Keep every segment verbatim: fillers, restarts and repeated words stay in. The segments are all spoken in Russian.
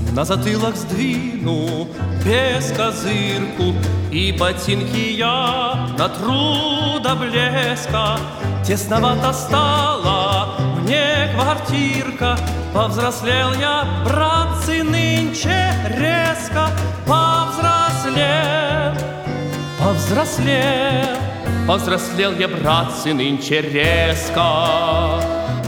На затылок сдвину без козырку, и ботинки я натру до блеска. Тесновато стала мне квартирка, повзрослел я, братцы, нынче резко. Повзрослел, повзрослел, повзрослел я, братцы, нынче резко.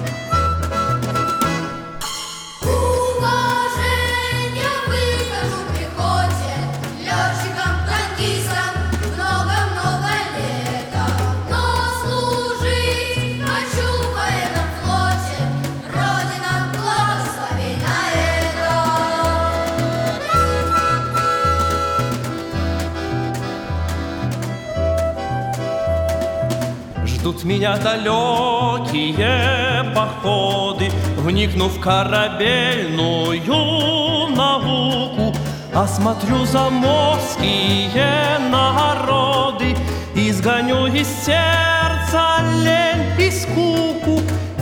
Ждут меня далекие походы, вникнув в корабельную науку. Осмотрю заморские народы, изгоню из сердца лень и скуку.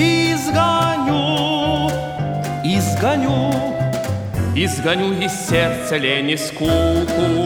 Изгоню, изгоню, изгоню из сердца лень и скуку.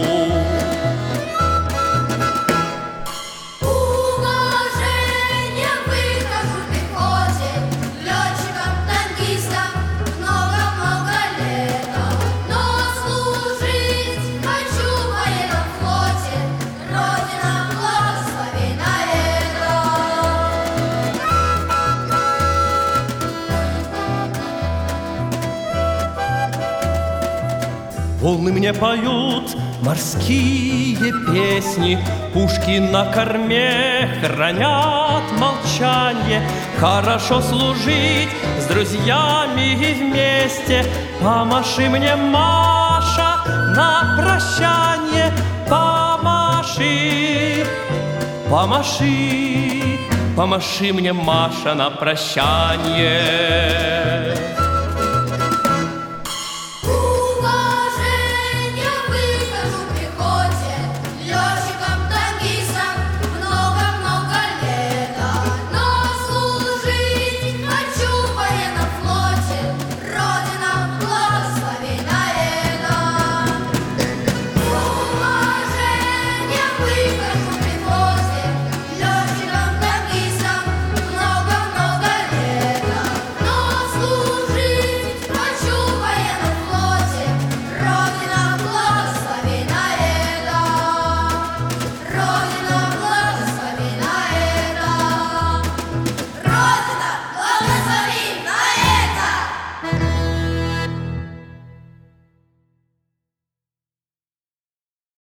Волны мне поют морские песни, пушки на корме хранят молчанье. Хорошо служить с друзьями вместе. Помаши мне, Маша, на прощанье. Помаши, помаши, помаши мне, Маша, на прощанье.